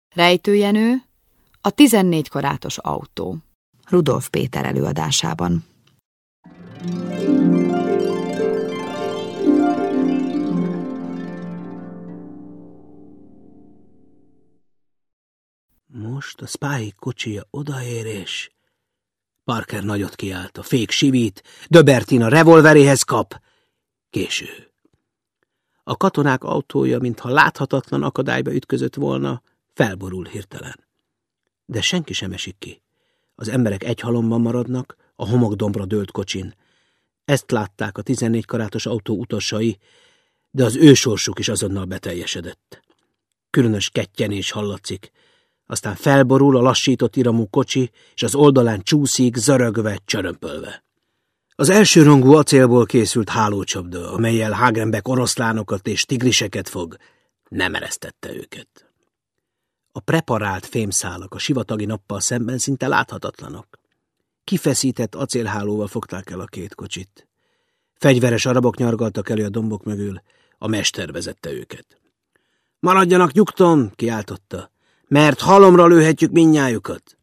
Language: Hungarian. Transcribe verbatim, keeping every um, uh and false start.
Rejtőjenő, a tizennégy karátos autó. Rudolf Péter előadásában. Most a Spike kocsija odaér, és Parker nagyot kiált, a fék sivít, Döbertin a revolveréhez kap. Késő. A katonák autója, mintha láthatatlan akadályba ütközött volna, felborul hirtelen. De senki sem esik ki. Az emberek egy halomban maradnak, a homokdombra dőlt kocsin. Ezt látták a tizennégy karátos autó utasai, de az ő sorsuk is azonnal beteljesedett. Különös kettyenés hallatszik, aztán felborul a lassított iramú kocsi, és az oldalán csúszik, zörögve, csörömpölve. Az elsőrangú acélból készült hálócsapda, amellyel Hagenbeck oroszlánokat és tigriseket fog, nem eresztette őket. A preparált fémszálak a sivatagi nappal szemben szinte láthatatlanok. Kifeszített acélhálóval fogták el a két kocsit. Fegyveres arabok nyargaltak elő a dombok mögül, a mester vezette őket. Maradjanak nyugton, kiáltotta, mert halomra lőhetjük mindnyájukat.